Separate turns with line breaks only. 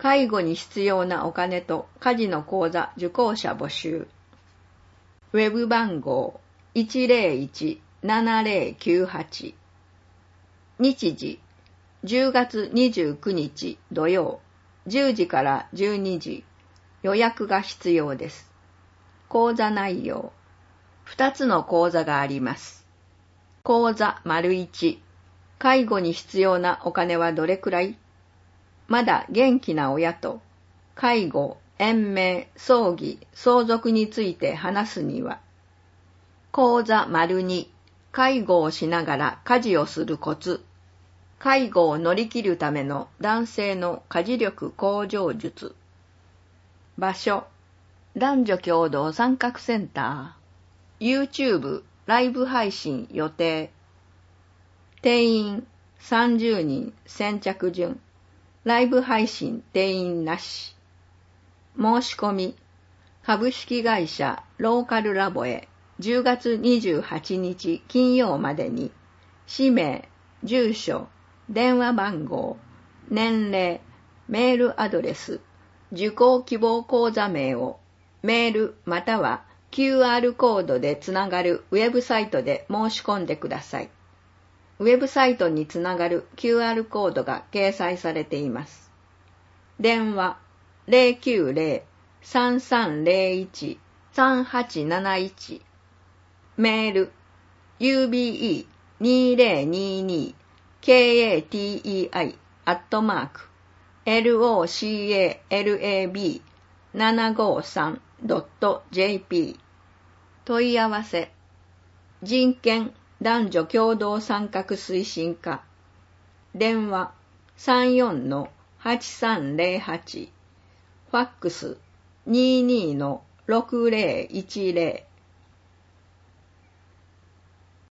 介護に必要なお金と家事の講座受講者募集。ウェブ番号 101-7098。日時10月29日土曜10時から12時。予約が必要です。講座内容。2つの講座があります。講座 ①。介護に必要なお金はどれくらい？まだ元気な親と介護、延命、葬儀、相続について話すには。講座 ②。介護をしながら家事をするコツ。介護を乗り切るための男性の家事力向上術。場所。男女共同参画センター。YouTube ライブ配信予定。定員30人先着順。ライブ配信定員なし。申し込み。株式会社ローカルラボへ10月28日金曜までに、氏名、住所、電話番号、年齢、メールアドレス、受講希望講座名をメールまたは QR コードでつながるウェブサイトで申し込んでください。ウェブサイトにつながる QR コードが掲載されています。電話 090-3301-3871。メール ube2022-KATEI@localab753.jp。 問い合わせ。人権男女共同参画推進課。電話 34-8308。ファックス 22-6010。